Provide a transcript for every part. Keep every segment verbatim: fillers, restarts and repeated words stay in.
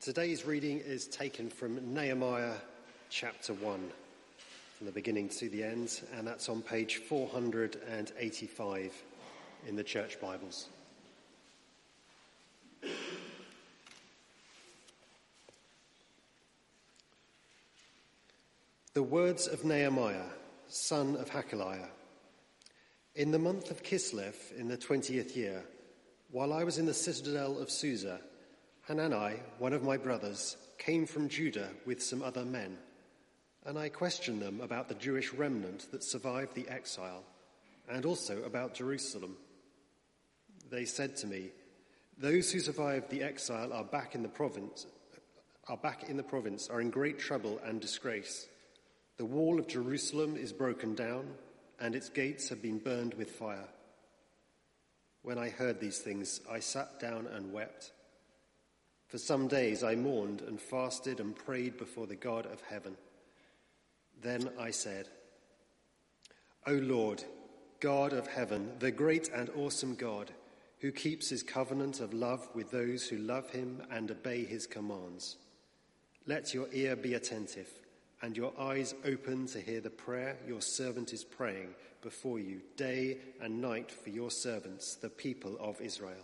Today's reading is taken from Nehemiah chapter one, from the beginning to the end, and that's on page four hundred eighty-five in the Church Bibles. The words of Nehemiah, son of Hakaliah. In the month of Kislev, in the twentieth year, while I was in the citadel of Susa, Hanani, one of my brothers, came from Judah with some other men, and I questioned them about the Jewish remnant that survived the exile, and also about Jerusalem. They said to me, "Those who survived the exile are back in the province, are back in the province, are in great trouble and disgrace. The wall of Jerusalem is broken down, and its gates have been burned with fire." When I heard these things, I sat down and wept. For some days I mourned and fasted and prayed before the God of heaven. Then I said, "O Lord, God of heaven, the great and awesome God, who keeps his covenant of love with those who love him and obey his commands, let your ear be attentive and your eyes open to hear the prayer your servant is praying before you day and night for your servants, the people of Israel.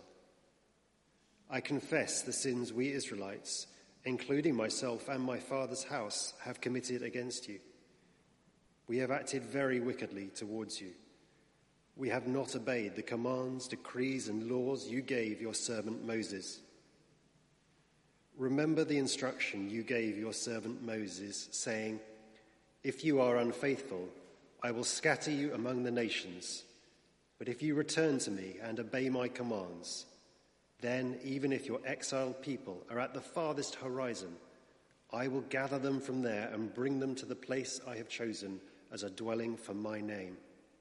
I confess the sins we Israelites, including myself and my father's house, have committed against you. We have acted very wickedly towards you. We have not obeyed the commands, decrees, and laws you gave your servant Moses. Remember the instruction you gave your servant Moses, saying, 'If you are unfaithful, I will scatter you among the nations. But if you return to me and obey my commands, then even if your exiled people are at the farthest horizon, I will gather them from there and bring them to the place I have chosen as a dwelling for my name.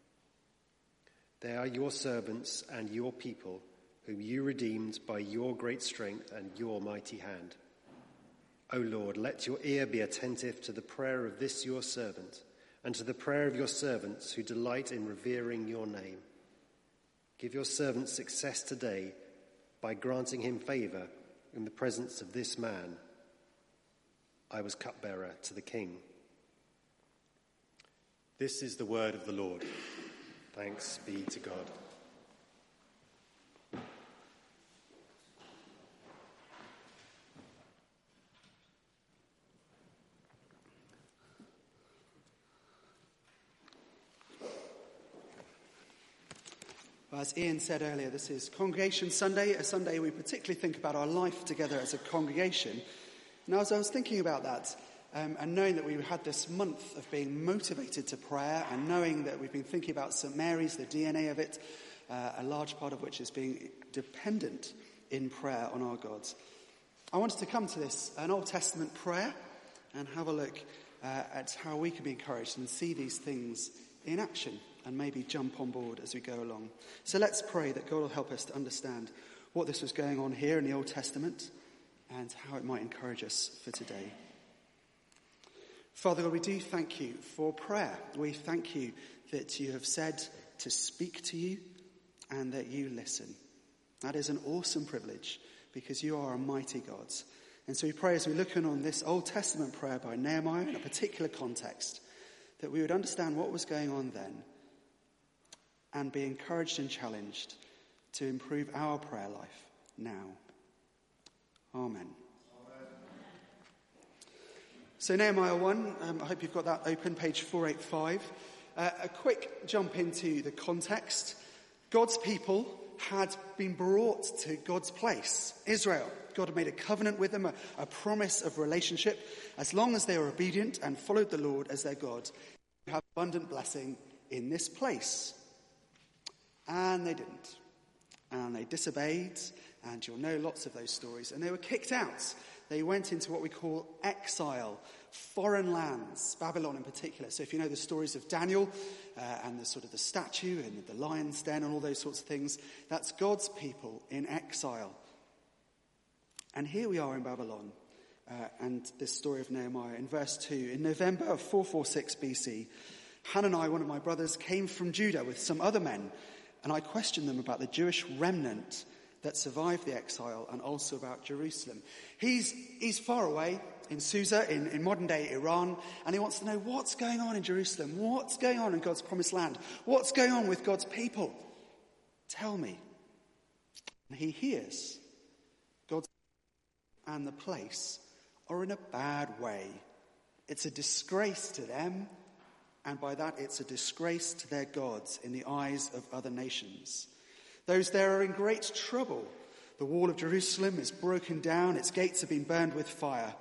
They are your servants and your people, whom you redeemed by your great strength and your mighty hand. O Lord, let your ear be attentive to the prayer of this your servant and to the prayer of your servants who delight in revering your name. Give your servant success today by granting him favour in the presence of this man." I was cupbearer to the king. This is the word of the Lord. Thanks be to God. As Ian said earlier, this is Congregation Sunday, a Sunday we particularly think about our life together as a congregation. Now, as I was thinking about that, um, and knowing that we had this month of being motivated to prayer, and knowing that we've been thinking about Saint Mary's, the D N A of it, uh, a large part of which is being dependent in prayer on our God, I wanted to come to this, an Old Testament prayer, and have a look uh, at how we can be encouraged and see these things in action, and maybe jump on board as we go along. So let's pray that God will help us to understand what this was going on here in the Old Testament and how it might encourage us for today. Father God, we do thank you for prayer. We thank you that you have said to speak to you and that you listen. That is an awesome privilege because you are a mighty God. And so we pray as we look in on this Old Testament prayer by Nehemiah in a particular context, that we would understand what was going on then and be encouraged and challenged to improve our prayer life now. Amen. Amen. So Nehemiah one, um, I hope you've got that open, page four eighty-five. Uh, a quick jump into the context. God's people had been brought to God's place, Israel. God had made a covenant with them, a, a promise of relationship. As long as they were obedient and followed the Lord as their God, they have abundant blessing in this place. And they didn't. And they disobeyed, and you'll know lots of those stories. And they were kicked out. They went into what we call exile, foreign lands, Babylon in particular. So if you know the stories of Daniel uh, and the sort of the statue and the lion's den and all those sorts of things, that's God's people in exile. And here we are in Babylon, uh, and this story of Nehemiah in verse two. In November of four forty-six B C, Hanani, one of my brothers, came from Judah with some other men, and I questioned them about the Jewish remnant that survived the exile and also about Jerusalem. He's, he's far away in Susa, in, in modern-day Iran, and he wants to know what's going on in Jerusalem, what's going on in God's promised land, what's going on with God's people. Tell me. And he hears God's and the place are in a bad way. It's a disgrace to them, and by that it's a disgrace to their gods in the eyes of other nations. Those there are in great trouble. The wall of Jerusalem is broken down, its gates have been burned with fire.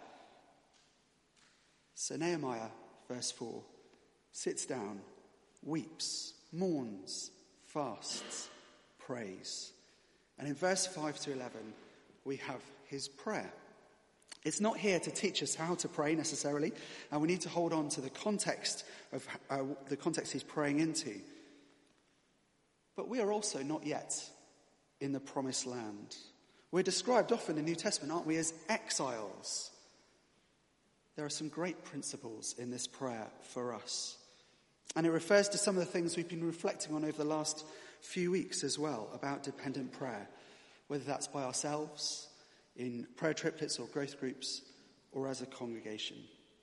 So Nehemiah, verse four, sits down, weeps, mourns, fasts, prays. And in verse five to eleven, we have his prayer. It's not here to teach us how to pray necessarily, and we need to hold on to the context of uh, the context he's praying into. But we are also not yet in the promised land. We're described often in the New Testament, aren't we, as exiles. There are some great principles in this prayer for us. And it refers to some of the things we've been reflecting on over the last few weeks as well about dependent prayer, whether that's by ourselves, in prayer triplets or growth groups, or as a congregation.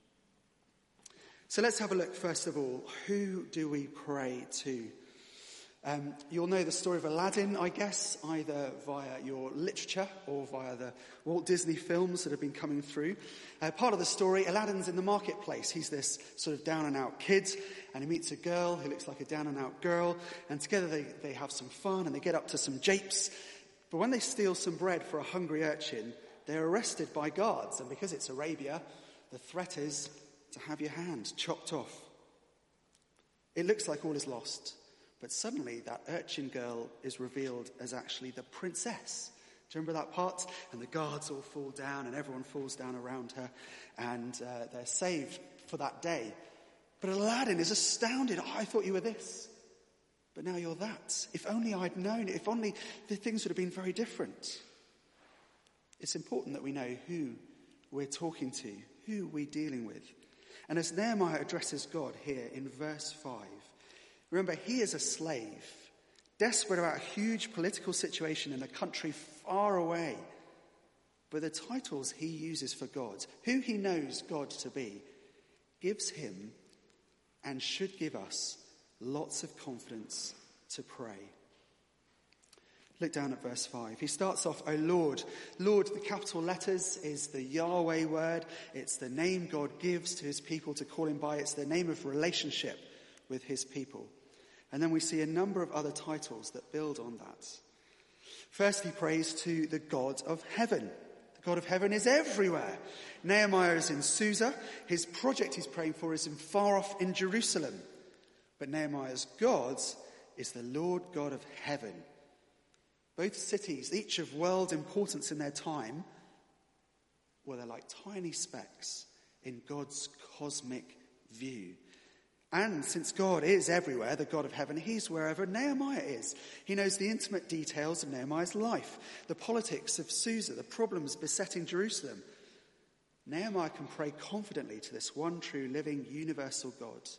So let's have a look, first of all, who do we pray to? Um, you'll know the story of Aladdin, I guess, either via your literature or via the Walt Disney films that have been coming through. Uh, part of the story, Aladdin's in the marketplace. He's this sort of down-and-out kid, and he meets a girl who looks like a down-and-out girl, and together they, they have some fun, and they get up to some japes. But when they steal some bread for a hungry urchin, they're arrested by guards, and because it's Arabia, the threat is to have your hand chopped off. It looks like all is lost. But suddenly that urchin girl is revealed as actually the princess. Do you remember that part? And the guards all fall down and everyone falls down around her, and uh, they're saved for that day. But Aladdin is astounded. Oh, I thought you were this, but now you're that. If only I'd known. If only the things would have been very different. It's important that we know who we're talking to, who we're dealing with. And as Nehemiah addresses God here in verse five, remember, he is a slave, desperate about a huge political situation in a country far away. But the titles he uses for God, who he knows God to be, gives him and should give us lots of confidence to pray. Look down at verse five. He starts off, O Lord. Lord, the capital letters is the Yahweh word. It's the name God gives to his people to call him by. It's the name of relationship with his people. And then we see a number of other titles that build on that. First, he prays to the God of heaven. The God of heaven is everywhere. Nehemiah is in Susa. His project he's praying for is in far off in Jerusalem. But Nehemiah's God is the Lord God of heaven. Both cities, each of world importance in their time, well, they're like tiny specks in God's cosmic view. And since God is everywhere, the God of heaven, he's wherever Nehemiah is. He knows the intimate details of Nehemiah's life, the politics of Susa, the problems besetting Jerusalem. Nehemiah can pray confidently to this one true, living, universal God.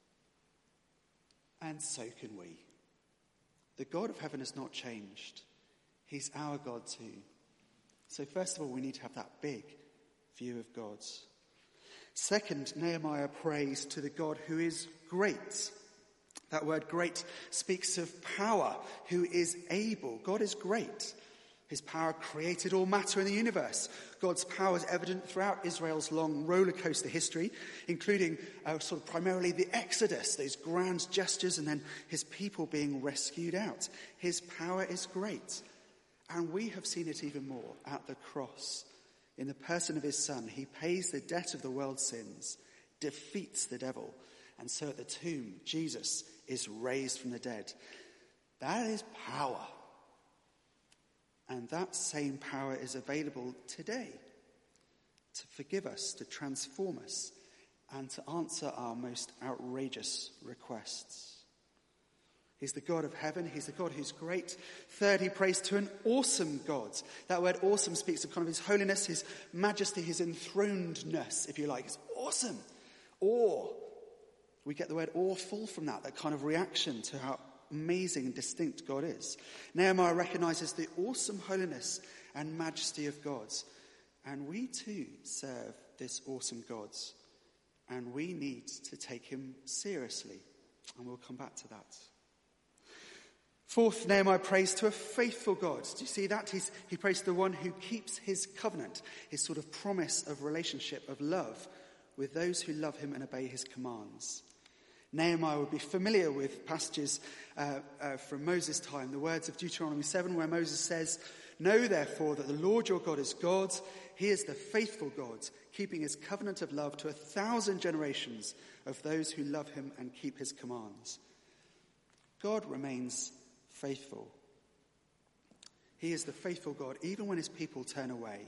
And so can we. The God of heaven has not changed. He's our God too. So first of all, we need to have that big view of God. Second, Nehemiah prays to the God who is great. That word great speaks of power, who is able. God is great. His power created all matter in the universe. God's power is evident throughout Israel's long roller coaster history, including uh, sort of primarily the Exodus, those grand gestures, and then his people being rescued out. His power is great. And we have seen it even more at the cross. In the person of his Son, he pays the debt of the world's sins, defeats the devil, and so at the tomb, Jesus is raised from the dead. That is power. And that same power is available today to forgive us, to transform us, and to answer our most outrageous requests. He's the God of heaven. He's the God who's great. Third, he prays to an awesome God. That word awesome speaks of kind of his holiness, his majesty, his enthronedness, if you like. It's awesome. Awe. We get the word awful from that, that kind of reaction to how amazing and distinct God is. Nehemiah recognizes the awesome holiness and majesty of God. And we too serve this awesome God. And we need to take him seriously. And we'll come back to that. Fourth, Nehemiah prays to a faithful God. Do you see that? He's, he prays to the one who keeps his covenant, his sort of promise of relationship, of love, with those who love him and obey his commands. Nehemiah would be familiar with passages uh, uh, from Moses' time, the words of Deuteronomy seven, where Moses says, "Know therefore that the Lord your God is God. He is the faithful God, keeping his covenant of love to a thousand generations of those who love him and keep his commands." God remains faithful. He is the faithful God, even when his people turn away.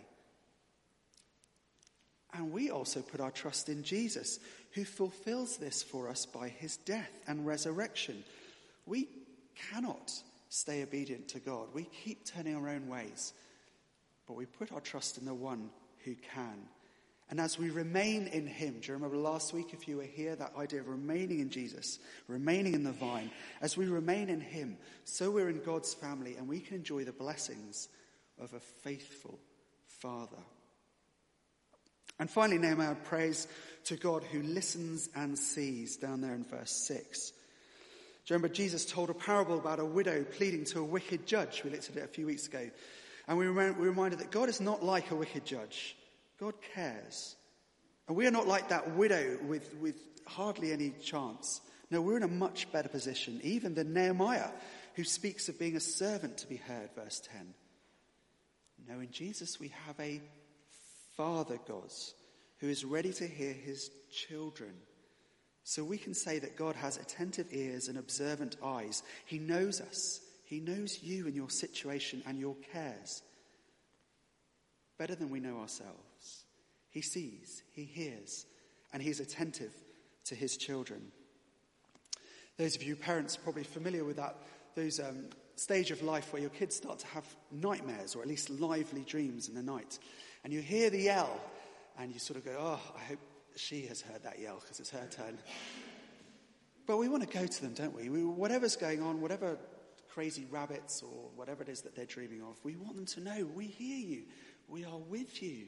And we also put our trust in Jesus, who fulfills this for us by his death and resurrection. We cannot stay obedient to God. We keep turning our own ways, but we put our trust in the one who can. And as we remain in him, do you remember last week, if you were here, that idea of remaining in Jesus, remaining in the vine? As we remain in him, so we're in God's family and we can enjoy the blessings of a faithful Father. And finally, Nehemiah prays to God who listens and sees, down there in verse six. Do you remember Jesus told a parable about a widow pleading to a wicked judge? We looked at it a few weeks ago. And we were reminded that God is not like a wicked judge. God cares. And we are not like that widow with, with hardly any chance. No, we're in a much better position, even than Nehemiah, who speaks of being a servant to be heard, verse ten. No, in Jesus we have a Father God who is ready to hear his children. So we can say that God has attentive ears and observant eyes. He knows us. He knows you and your situation and your cares better than we know ourselves. He sees, he hears, and he's attentive to his children. Those of you parents are probably familiar with that, those um, stage of life where your kids start to have nightmares, or at least lively dreams in the night. And you hear the yell, and you sort of go, oh, I hope she has heard that yell, because it's her turn. But we want to go to them, don't we? we? Whatever's going on, whatever crazy rabbits or whatever it is that they're dreaming of, we want them to know, we hear you. We are with you.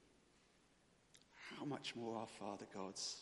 How much more our Father God's?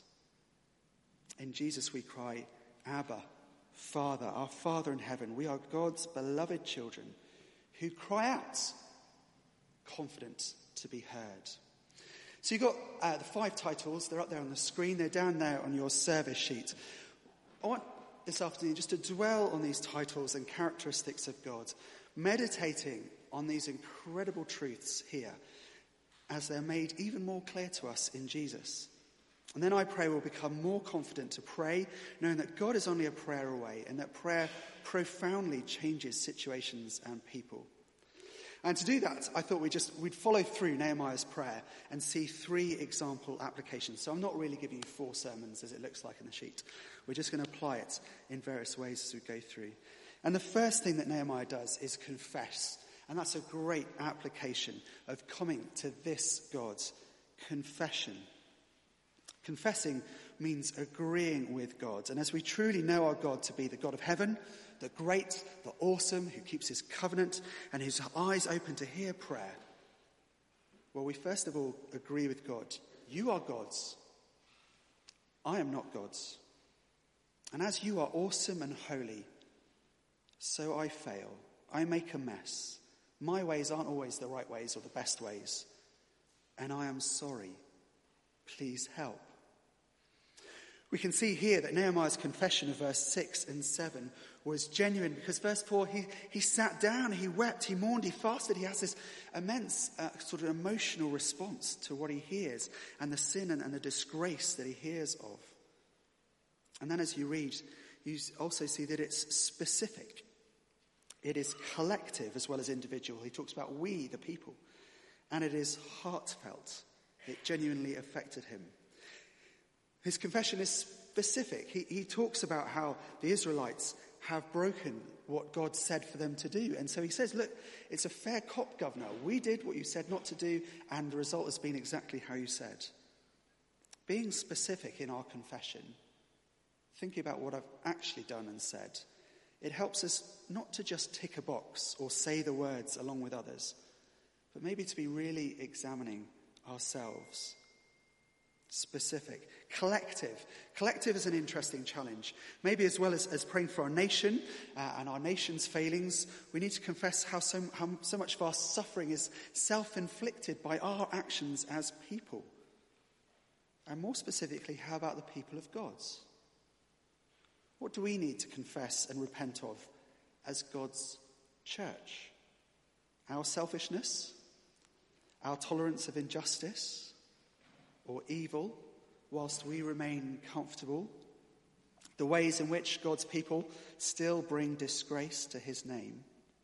In Jesus we cry, Abba, Father, our Father in heaven. We are God's beloved children who cry out, confident to be heard. So you've got uh, the five titles. They're up there on the screen. They're down there on your service sheet. I want this afternoon just to dwell on these titles and characteristics of God, meditating on these incredible truths here as they're made even more clear to us in Jesus. And then I pray we'll become more confident to pray, knowing that God is only a prayer away and that prayer profoundly changes situations and people. And to do that, I thought we'd just we'd follow through Nehemiah's prayer and see three example applications. So I'm not really giving you four sermons as it looks like in the sheet. We're just going to apply it in various ways as we go through. And the first thing that Nehemiah does is confess. And that's a great application of coming to this God's confession. Confessing means agreeing with God. And as we truly know our God to be the God of heaven, the great, the awesome, who keeps his covenant and whose eyes open to hear prayer, well, we first of all agree with God. You are God's. I am not God's. And as you are awesome and holy, so I fail. I make a mess. My ways aren't always the right ways or the best ways. And I am sorry. Please help. We can see here that Nehemiah's confession of verse six and seven was genuine because verse four, he, he sat down, he wept, he mourned, he fasted. He has this immense uh, sort of emotional response to what he hears and the sin and, and the disgrace that he hears of. And then as you read, you also see that it's specific. It is collective as well as individual. He talks about we, the people. And it is heartfelt. It genuinely affected him. His confession is specific. He, he talks about how the Israelites have broken what God said for them to do. And so he says, look, it's a fair cop, governor. We did what you said not to do, and the result has been exactly how you said. Being specific in our confession, thinking about what I've actually done and said, it helps us not to just tick a box or say the words along with others, but maybe to be really examining ourselves. Specific. Collective. Collective is an interesting challenge. Maybe as well as, as praying for our nation uh, and our nation's failings, we need to confess how so, how so much of our suffering is self-inflicted by our actions as people. And more specifically, how about the people of God's? What do we need to confess and repent of as God's church? Our selfishness? Our tolerance of injustice or evil whilst we remain comfortable? The ways in which God's people still bring disgrace to his name?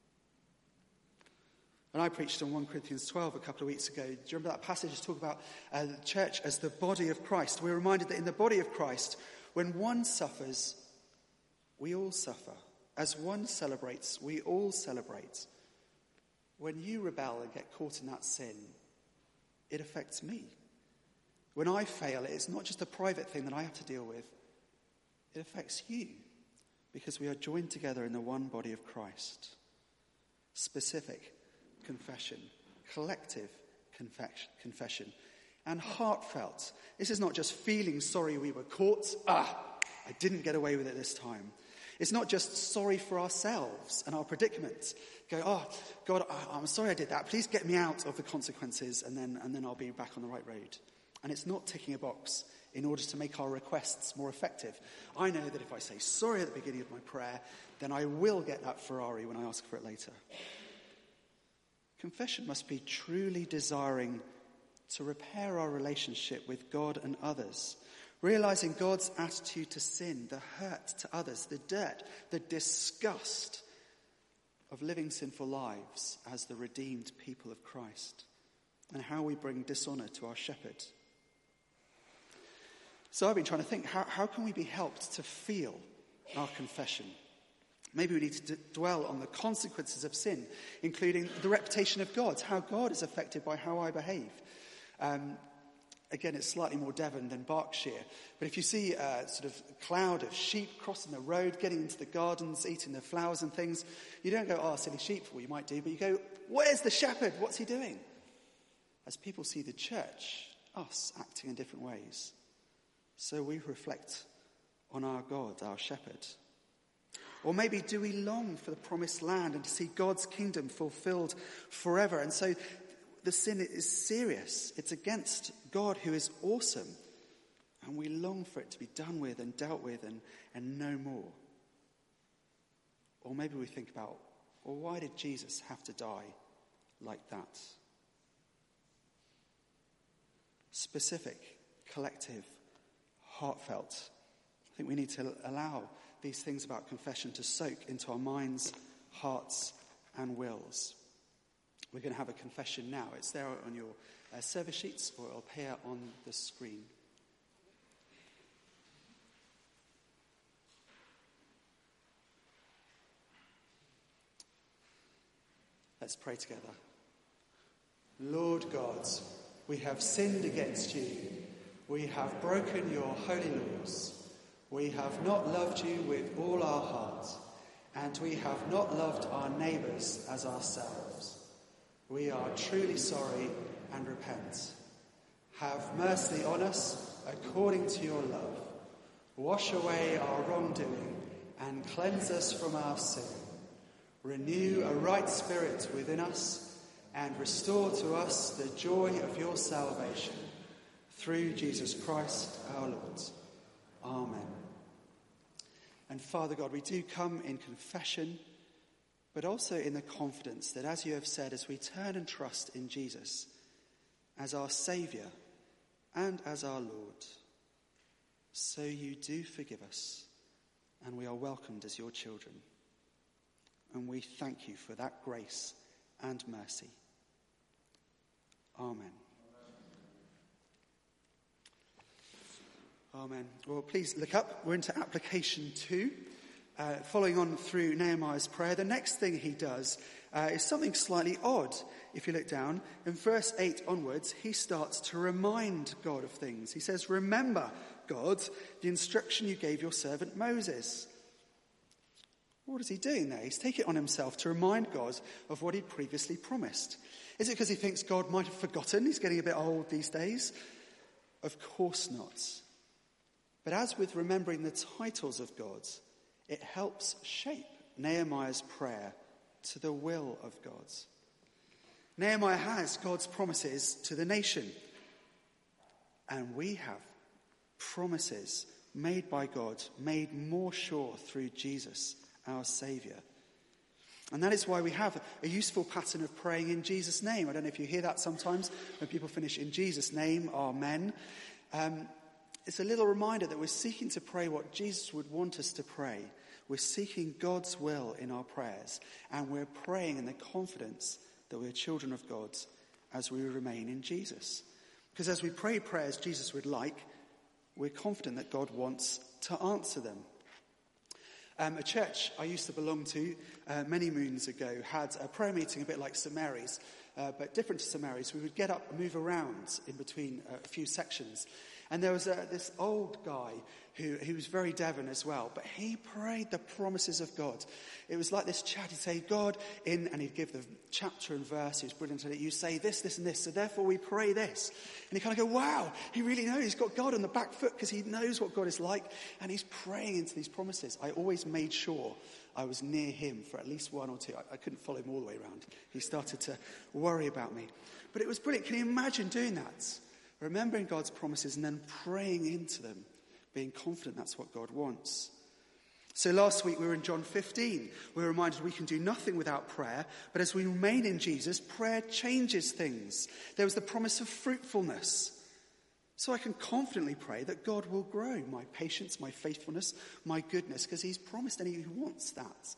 And I preached on First Corinthians twelve a couple of weeks ago. Do you remember that passage to talk about uh, the church as the body of Christ? We're reminded that in the body of Christ, when one suffers, we all suffer. As one celebrates, we all celebrate. When you rebel and get caught in that sin, it affects me. When I fail, it's not just a private thing that I have to deal with. It affects you, because we are joined together in the one body of Christ. Specific confession, collective confession, and heartfelt. This is not just feeling sorry we were caught. Ah, I didn't get away with it this time. It's not just sorry for ourselves and our predicament. Go, oh, God, I'm sorry I did that. Please get me out of the consequences, and then, and then I'll be back on the right road. And it's not ticking a box in order to make our requests more effective. I know that if I say sorry at the beginning of my prayer, then I will get that Ferrari when I ask for it later. Confession must be truly desiring to repair our relationship with God and others, realizing God's attitude to sin, the hurt to others, the dirt, the disgust of living sinful lives as the redeemed people of Christ, and how we bring dishonor to our shepherd. So I've been trying to think, how, how can we be helped to feel our confession? Maybe we need to d- dwell on the consequences of sin, including the reputation of God, how God is affected by how I behave. Um, again, it's slightly more Devon than Berkshire, but if you see a sort of cloud of sheep crossing the road, getting into the gardens, eating the flowers and things, you don't go, oh, silly sheep, well, you might do, but you go, where's the shepherd? What's he doing? As people see the church, us, acting in different ways, so we reflect on our God, our shepherd. Or maybe do we long for the promised land and to see God's kingdom fulfilled forever? And so the sin is serious. It's against God, who is awesome. And we long for it to be done with and dealt with and, and no more. Or maybe we think about, well, why did Jesus have to die like that? Specific, collective, heartfelt. I think we need to allow these things about confession to soak into our minds, hearts, and wills. We're going to have a confession now. It's there on your uh, service sheets, or it'll appear on the screen. Let's pray together. Lord God, we have sinned against you. We have broken your holy laws. We have not loved you with all our heart, and we have not loved our neighbours as ourselves. We are truly sorry and repent. Have mercy on us according to your love. Wash away our wrongdoing and cleanse us from our sin. Renew a right spirit within us and restore to us the joy of your salvation. Through Jesus Christ our Lord. Amen. And Father God, we do come in confession, but also in the confidence that, as you have said, as we turn and trust in Jesus as our Saviour and as our Lord, so you do forgive us, and we are welcomed as your children. And we thank you for that grace and mercy. Amen. Amen. Well, please look up. We're into application two. Uh, following on through Nehemiah's prayer, the next thing he does uh, is something slightly odd. If you look down, in verse eight onwards, he starts to remind God of things. He says, "Remember, God, the instruction you gave your servant Moses." What is he doing there? He's taking it on himself to remind God of what he'd previously promised. Is it because he thinks God might have forgotten? He's getting a bit old these days? Of course not. But as with remembering the titles of God, it helps shape Nehemiah's prayer to the will of God. Nehemiah has God's promises to the nation. And we have promises made by God, made more sure through Jesus, our Saviour. And that is why we have a useful pattern of praying in Jesus' name. I don't know if you hear that sometimes when people finish in Jesus' name, amen. Um, it's a little reminder that we're seeking to pray what Jesus would want us to pray. We're seeking God's will in our prayers. And we're praying in the confidence that we're children of God as we remain in Jesus. Because as we pray prayers Jesus would like, we're confident that God wants to answer them. Um, a church I used to belong to uh, many moons ago had a prayer meeting a bit like St Mary's, uh, but different to St Mary's. We would get up and move around in between uh, a few sections. And there was uh, this old guy who, who was very Devon as well, but he prayed the promises of God. It was like this chat. He'd say, God, in, and he'd give the chapter and verse. He was brilliant at it. You say this, this, and this, so therefore we pray this. And you kind of go, wow, he really knows. He's got God on the back foot because he knows what God is like, and he's praying into these promises. I always made sure I was near him for at least one or two. I, I couldn't follow him all the way around. He started to worry about me. But it was brilliant. Can you imagine doing that? Remembering God's promises and then praying into them, being confident that's what God wants. So last week we were in John fifteen. We were reminded we can do nothing without prayer, but as we remain in Jesus, prayer changes things. There was the promise of fruitfulness. So I can confidently pray that God will grow my patience, my faithfulness, my goodness, because he's promised and he wants that.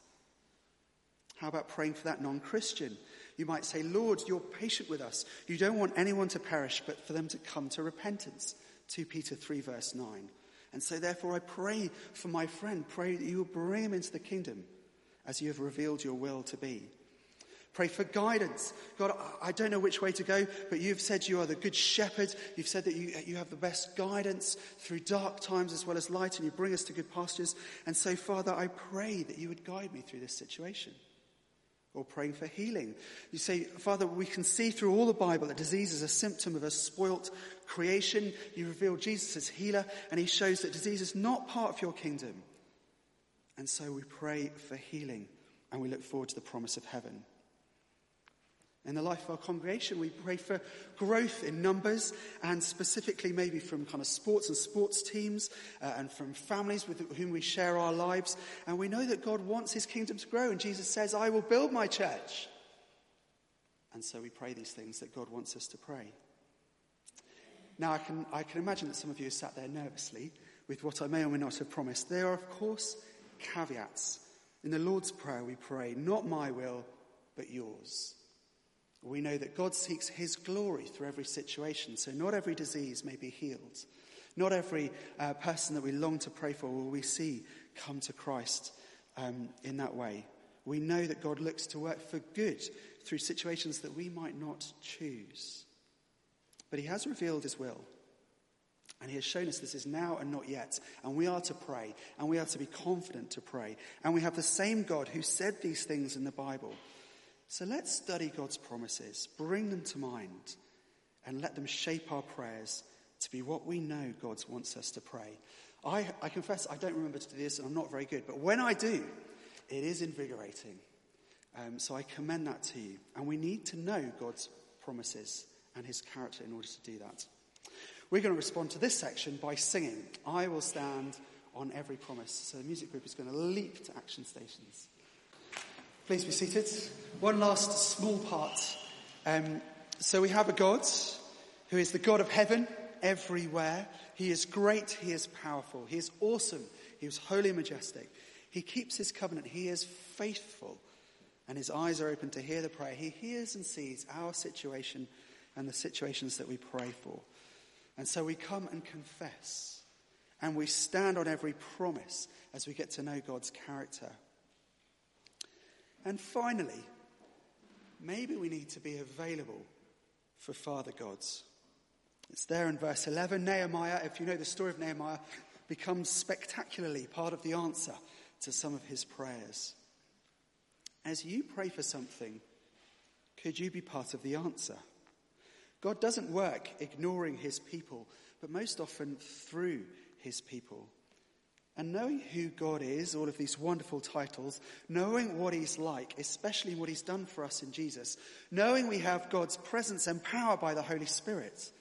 How about praying for that non-Christian? You might say, Lord, you're patient with us. You don't want anyone to perish, but for them to come to repentance. Second Peter three verse nine. And so therefore I pray for my friend. Pray that you will bring him into the kingdom as you have revealed your will to be. Pray for guidance. God, I don't know which way to go, but you've said you are the good shepherd. You've said that you, you have the best guidance through dark times as well as light, and you bring us to good pastures. And so, Father, I pray that you would guide me through this situation. Or praying for healing. You say, Father, we can see through all the Bible that disease is a symptom of a spoilt creation. You reveal Jesus as healer, and he shows that disease is not part of your kingdom. And so we pray for healing, and we look forward to the promise of heaven. In the life of our congregation, we pray for growth in numbers, and specifically maybe from kind of sports and sports teams uh, and from families with whom we share our lives. And we know that God wants his kingdom to grow, and Jesus says, I will build my church. And so we pray these things that God wants us to pray. Now, I can, I can imagine that some of you have sat there nervously with what I may or may not have promised. There are, of course, caveats. In the Lord's Prayer, we pray, not my will, but yours. We know that God seeks his glory through every situation, so not every disease may be healed. Not every uh, person that we long to pray for will we see come to Christ um, in that way. We know that God looks to work for good through situations that we might not choose. But he has revealed his will, and he has shown us this is now and not yet, and we are to pray, and we are to be confident to pray, and we have the same God who said these things in the Bible. So let's study God's promises, bring them to mind, and let them shape our prayers to be what we know God wants us to pray. I, I confess I don't remember to do this, and I'm not very good, but when I do, it is invigorating. Um, so I commend that to you. And we need to know God's promises and his character in order to do that. We're going to respond to this section by singing, I Will Stand on Every Promise. So the music group is going to leap to Action Stations. Please be seated. One last small part. Um, so we have a God who is the God of heaven everywhere. He is great. He is powerful. He is awesome. He is holy and majestic. He keeps his covenant. He is faithful. And his eyes are open to hear the prayer. He hears and sees our situation and the situations that we pray for. And so we come and confess. And we stand on every promise as we get to know God's character. And finally, maybe we need to be available for Father Gods. It's there in verse eleven. Nehemiah, if you know the story of Nehemiah, becomes spectacularly part of the answer to some of his prayers. As you pray for something, could you be part of the answer? God doesn't work ignoring his people, but most often through his people. And knowing who God is, all of these wonderful titles, knowing what he's like, especially what he's done for us in Jesus, knowing we have God's presence and power by the Holy Spirit,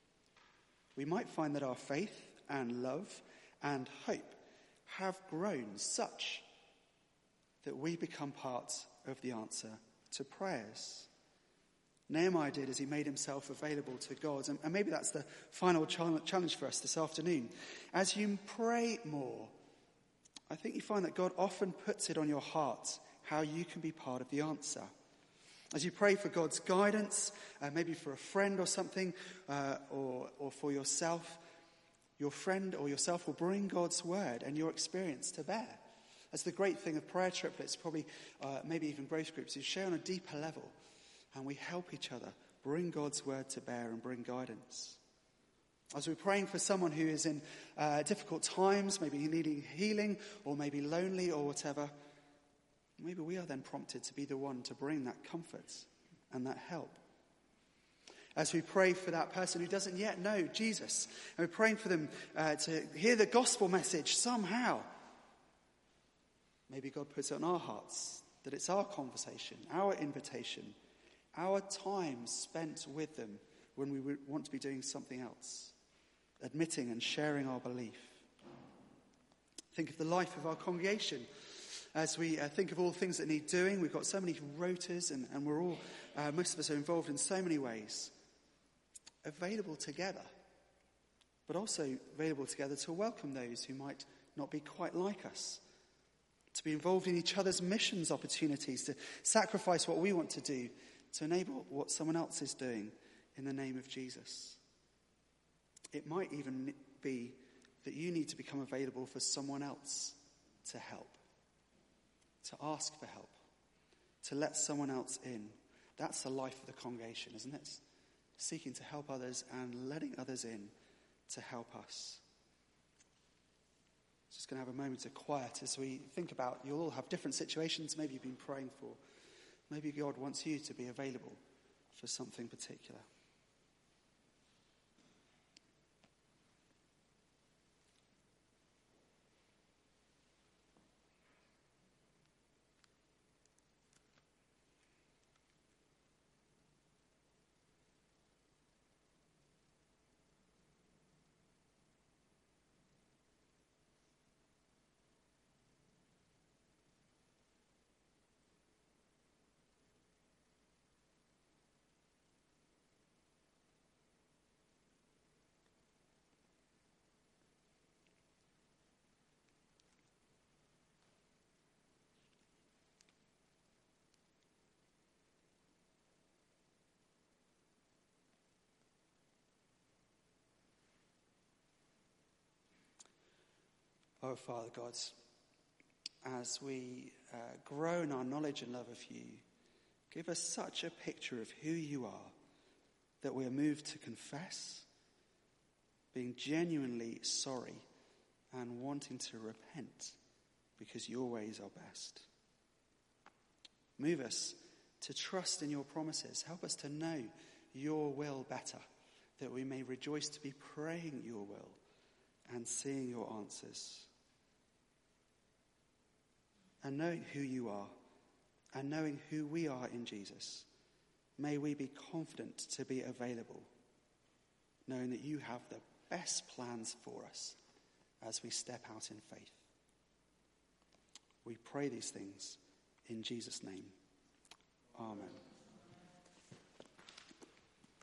we might find that our faith and love and hope have grown such that we become part of the answer to prayers. Nehemiah did as he made himself available to God. And, and maybe that's the final challenge for us this afternoon. As you pray more, I think you find that God often puts it on your heart how you can be part of the answer. As you pray for God's guidance, uh, maybe for a friend or something, uh, or, or for yourself, your friend or yourself will bring God's word and your experience to bear. That's the great thing of prayer triplets, probably uh, maybe even growth groups, you share on a deeper level. And we help each other bring God's word to bear and bring guidance. As we're praying for someone who is in uh, difficult times, maybe needing healing or maybe lonely or whatever, maybe we are then prompted to be the one to bring that comfort and that help. As we pray for that person who doesn't yet know Jesus, and we're praying for them uh, to hear the gospel message somehow, maybe God puts it on our hearts that it's our conversation, our invitation, our time spent with them when we want to be doing something else, admitting and sharing our belief. Think of the life of our congregation. As we uh, think of all things that need doing, we've got so many rotas and, and we're all, uh, most of us are involved in so many ways. Available together, but also available together to welcome those who might not be quite like us. To be involved in each other's missions opportunities, to sacrifice what we want to do, to enable what someone else is doing in the name of Jesus. It might even be that you need to become available for someone else to help, to ask for help, to let someone else in. That's the life of the congregation, isn't it? Seeking to help others and letting others in to help us. Just going to have a moment of quiet as we think about, you'll all have different situations maybe you've been praying for. Maybe God wants you to be available for something particular. Oh, Father God, as we uh, grow in our knowledge and love of you, give us such a picture of who you are that we are moved to confess, being genuinely sorry and wanting to repent because your ways are best. Move us to trust in your promises. Help us to know your will better, that we may rejoice to be praying your will and seeing your answers. And knowing who you are, and knowing who we are in Jesus, may we be confident to be available, knowing that you have the best plans for us as we step out in faith. We pray these things in Jesus' name.